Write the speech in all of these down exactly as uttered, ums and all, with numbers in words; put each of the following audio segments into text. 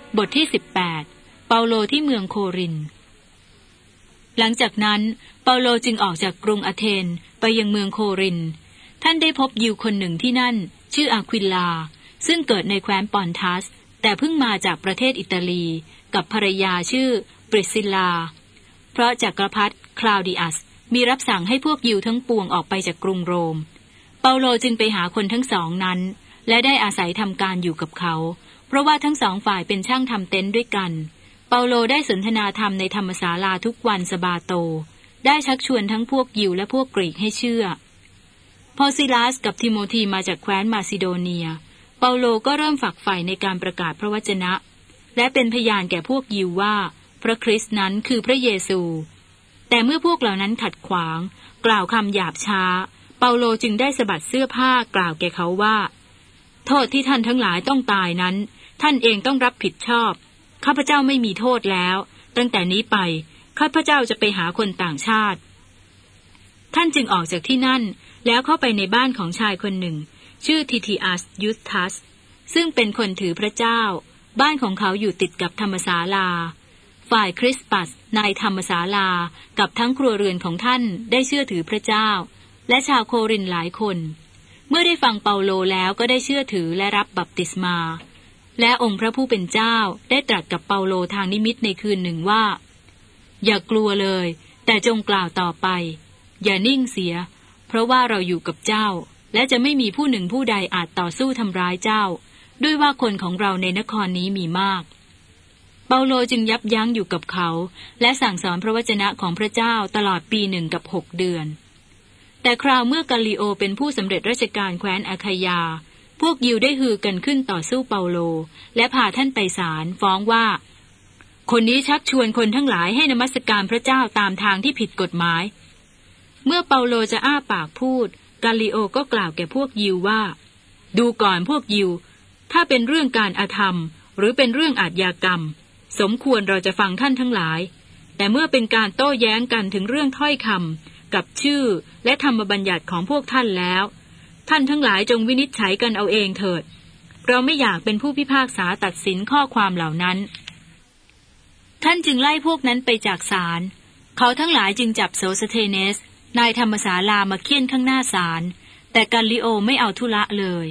บทที่สิบแปดเปาโลที่เมืองโครินธ์หลังจากนั้นเปาโลจึงออกจากกรุงอาเธนไปยังเมืองโครินธ์ท่านได้พบยิวคนหนึ่งที่นั่นชื่ออาควิลลาซึ่งเกิดในแคว้นปอนทัสแต่เพิ่งมาจากประเทศอิตาลีกับภรรยาชื่อปริสซิลลาเพราะจักรพรรดิคลาวดิอัสมีรับสั่งให้พวกยิวทั้งปวงออกไปจากกรุงโรมเปาโลจึงไปหาคนทั้งสองนั้นและได้อาศัยทำการอยู่กับเขาเพราะว่าทั้งสองฝ่ายเป็นช่างทำเต็นท์ด้วยกันเปาโลได้สนทนาธรรมในธรรมศาลาทุกวันสบาโตได้ชักชวนทั้งพวกยิวและพวกกรีกให้เชื่อพอซิลาสกับทิโมธีมาจากแคว้นมาซิโดเนียเปาโลก็เริ่มฝักใฝ่ในการประกาศพระวจนะและเป็นพยานแก่พวกยิวว่าพระคริสต์นั้นคือพระเยซูแต่เมื่อพวกเหล่านั้นขัดขวางกล่าวคำหยาบช้าเปาโลจึงได้สะบัดเสื้อผ้ากล่าวแก่เขาว่าโทษที่ท่านทั้งหลายต้องตายนั้นท่านเองต้องรับผิดชอบข้าพเจ้าไม่มีโทษแล้วตั้งแต่นี้ไปข้าพเจ้าจะไปหาคนต่างชาติท่านจึงออกจากที่นั่นแล้วเข้าไปในบ้านของชายคนหนึ่งชื่อทิทิอัสยุสทัสซึ่งเป็นคนถือพระเจ้าบ้านของเขาอยู่ติดกับธรรมศาลาฝ่ายคริสปัสนายธรรมศาลากับทั้งครัวเรือนของท่านได้เชื่อถือพระเจ้าและชาวโครินธ์หลายคนเมื่อได้ฟังเปาโลแล้วก็ได้เชื่อถือและรับบัพติศมาและองค์พระผู้เป็นเจ้าได้ตรัสกับเปาโลทางนิมิตในคืนหนึ่งว่าอย่ากลัวเลยแต่จงกล่าวต่อไปอย่านิ่งเสียเพราะว่าเราอยู่กับเจ้าและจะไม่มีผู้หนึ่งผู้ใดอาจต่อสู้ทำร้ายเจ้าด้วยว่าคนของเราในนครนี้มีมากเปาโลจึงยับยั้งอยู่กับเขาและสั่งสอนพระวจนะของพระเจ้าตลอดปีหนึ่งกับหกเดือนแต่คราวเมื่อกาลิโอเป็นผู้สำเร็จราชการแคว้นอาคายาพวกยิวได้ฮือกันขึ้นต่อสู้เปาโลและพาท่านไปศาลฟ้องว่าคนนี้ชักชวนคนทั้งหลายให้นมัสการพระเจ้าตามทางที่ผิดกฎหมายเมื่อเปาโลจะอ้าปากพูดกาลิโอก็กล่าวแก่พวกยิวว่าดูก่อนพวกยิวถ้าเป็นเรื่องการอธรรมหรือเป็นเรื่องอาชญากรรมสมควรเราจะฟังท่านทั้งหลายแต่เมื่อเป็นการโต้แย้งกันถึงเรื่องถ้อยคำกับชื่อและธรรมบัญญัติของพวกท่านแล้วท่านทั้งหลายจงวินิจฉัยกันเอาเองเถิดเราไม่อยากเป็นผู้พิพากษาตัดสินข้อความเหล่านั้นท่านจึงไล่พวกนั้นไปจากศาลเขาทั้งหลายจึงจับโสสเทเนสนายธรรมศาลามาเฆี่ยนข้างหน้าศาลแต่กัลลิโอไม่เอาธุระเลย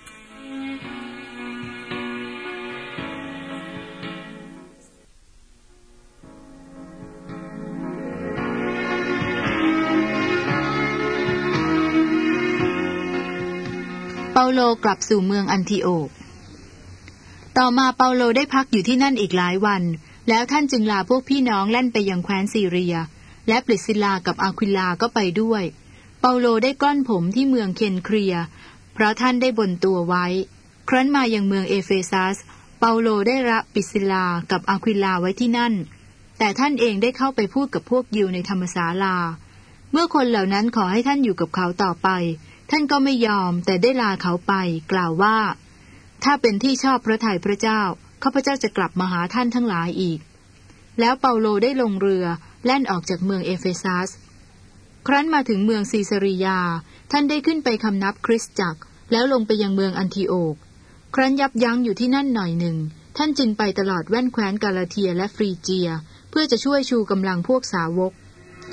เปาโลกลับสู่เมืองอันทิโอกต่อมาเปาโลได้พักอยู่ที่นั่นอีกหลายวันแล้วท่านจึงลาพวกพี่น้องแล่นไปยังแคว้นซีเรียและปริสซิลลากับอาควิลลาก็ไปด้วยเปาโลได้กล้อนผมที่เมืองเคนเครียเพราะท่านได้บนตัวไว้ครั้นมายังเมืองเอเฟซัสเปาโลได้รับปริสซิลลากับอาควิลลาไว้ที่นั่นแต่ท่านเองได้เข้าไปพูดกับพวกยิวในธรรมศาลาเมื่อคนเหล่านั้นขอให้ท่านอยู่กับเขาต่อไปท่านก็ไม่ยอมแต่ได้ลาเขาไปกล่าวว่าถ้าเป็นที่ชอบพระทัยพระเจ้าข้าพเจ้าจะกลับมาหาท่านทั้งหลายอีกแล้วเปาโลได้ลงเรือแล่นออกจากเมืองเอเฟซัสครั้นมาถึงเมืองซีซาริยาท่านได้ขึ้นไปคำนับคริสตจักรแล้วลงไปยังเมืองอันทิโอกครั้นยับยั้งอยู่ที่นั่นหน่อยหนึ่งท่านจึงไปตลอดแว่นแคว้นกาลาเทียและฟรีเจียเพื่อจะช่วยชูกำลังพวกสาวก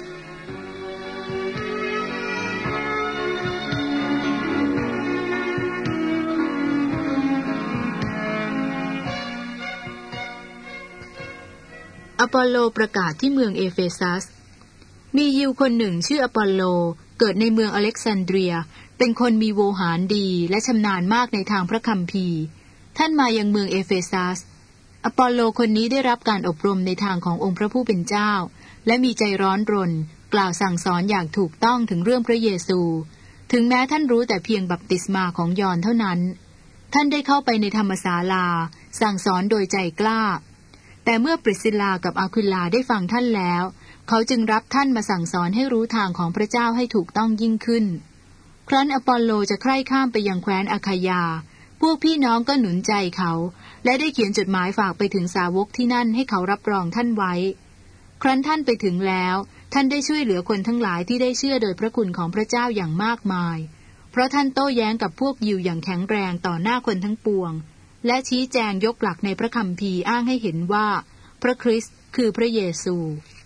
อปอลโลประกาศที่เมืองเอเฟซัสมียิวคนหนึ่งชื่ออปอลโลเกิดในเมืองอเล็กซานเดรียเป็นคนมีโวหารดีและชำนาญมากในทางพระคัมภีร์ท่านมายังเมืองเอเฟซัสอปอลโลคนนี้ได้รับการอบรมในทางขององค์พระผู้เป็นเจ้าและมีใจร้อนรนกล่าวสั่งสอนอย่างถูกต้องถึงเรื่องพระเยซูถึงแม้ท่านรู้แต่เพียงบัพติศมาของยอห์นเท่านั้นท่านได้เข้าไปในธรรมศาลาสั่งสอนโดยใจกล้าแต่เมื่อปริสซิลลากับอาควิลลาได้ฟังท่านแล้วเขาจึงรับท่านมาสั่งสอนให้รู้ทางของพระเจ้าให้ถูกต้องยิ่งขึ้นครั้นอปอลโลจะใคร่ข้ามไปยังแคว้นอาคายาพวกพี่น้องก็หนุนใจเขาและได้เขียนจดหมายฝากไปถึงสาวกที่นั่นให้เขารับรองท่านไว้ครั้นท่านไปถึงแล้วท่านได้ช่วยเหลือคนทั้งหลายที่ได้เชื่อโดยพระคุณของพระเจ้าอย่างมากมายเพราะท่านโต้แย้งกับพวกยิวอย่างแข็งแรงต่อหน้าคนทั้งปวงและชี้แจงยกหลักในพระคัมภีร์อ้างให้เห็นว่าพระคริสต์คือพระเยซู